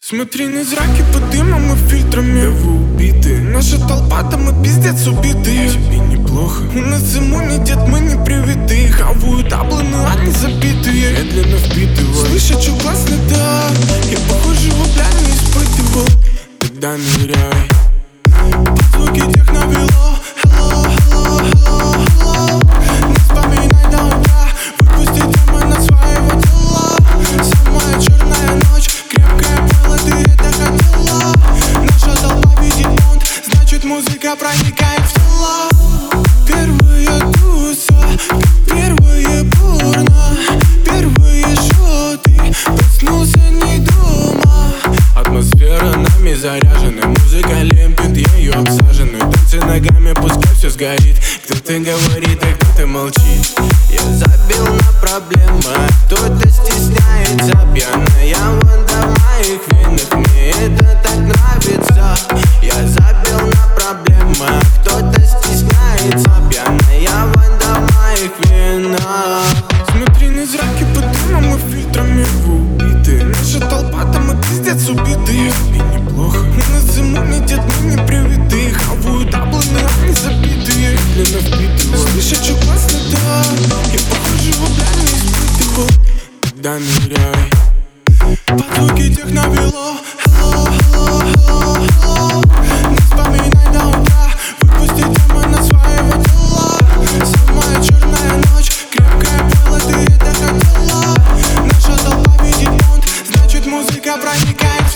Смотри, на зраки под дымом и фильтрами. Да вы убиты. Наша толпа, да мы пиздец убитые. Тебе неплохо. У нас иммунитет, мы не привитые. Хавают абланы, они забитые. Медленно впитываю. Слышь, что классно, да. Я похоже его бля не испытывал. Тогда ныряй. Под звуки техновело. Hello, hello, hello, hello. Не вспоминай до утра. Выпусти темы на своего тела. Самая черная ночь. Крепкая было, ты это хотела. Наша толпа видит монт. Значит музыка проникает в тела. Первая туса, первое порно, первые шоты. Проснулся не дома. Атмосфера нами заряжена. Музыка лепит, ею обсажены. Танцы ногами, пускай все сгорит. Кто-то говорит, а кто-то молчит. Я забил на проблемы, кто-то стесняется. Пьяная вода в моих венах, мне это так нравится. Я забил на проблемы, кто-то стесняется. Пьяная вода в моих венах. Смотри, на зраки под дымом и фильтрами. Вы убиты. Наша толпа, да мы пиздец убитые. Тебе неплохо. У нас иммунитет, мы не привитые. Хавают абланы, они забитые. Медленно впитываю. Слышь, что классно, да. Я похоже его бля не испытывал. Тогда ныряй. Под звуки техновело. Hello, hello, hello, hello. Не вспоминай до утра. Выпусти темы на своего тела. Самая черная ночь. Крепкая было, ты это хотела. Наша толпа видит монт. Значит музыка проникает.